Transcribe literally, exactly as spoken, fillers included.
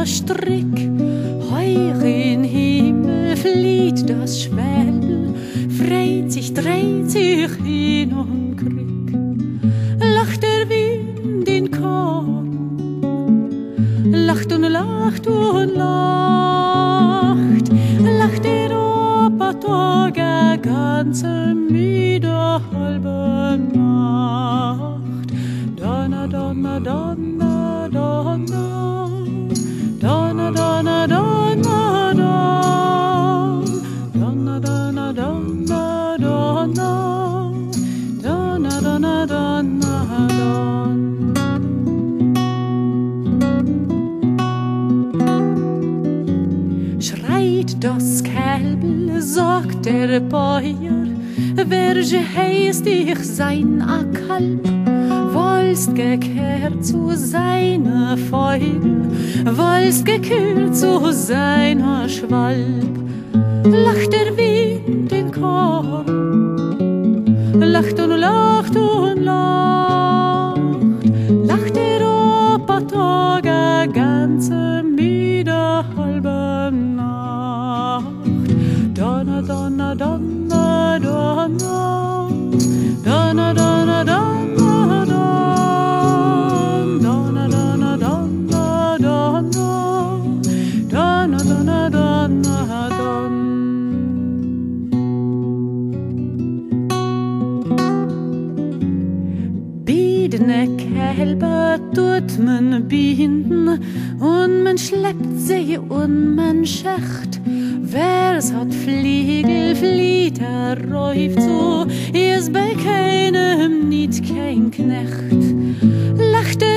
der Strick. Heuch in Himmel flieht das Schwell, freit sich, dreht sich hin und krieg. Lacht der Wind in Korn, lacht und lacht und lacht, lacht der Obertag a ganze müde halbe Nacht. Donner, donner, donner, donner, donner, donner, donner, donner, donner, donner, donner, donner, donner, donner, donner, donner. Schreit das Kälbel, sagt der Bäuer, welche heißt ich sein a Kalb? Wollst gekehrt zu seiner Feudel, wollst gekühlt zu seiner Schwalb. Lacht der Wind in Korn, lacht und lacht und lacht, lacht der Obertag a ganze müde halbe Nacht. Donner, donner, donner, donner, donner, donner, donner. Biedene Kälber tut man binden und man schleppt sie und man schacht. Wer's hat Fliegel, flieht er räuft so, ist bei keinem nicht kein Knecht. Lacht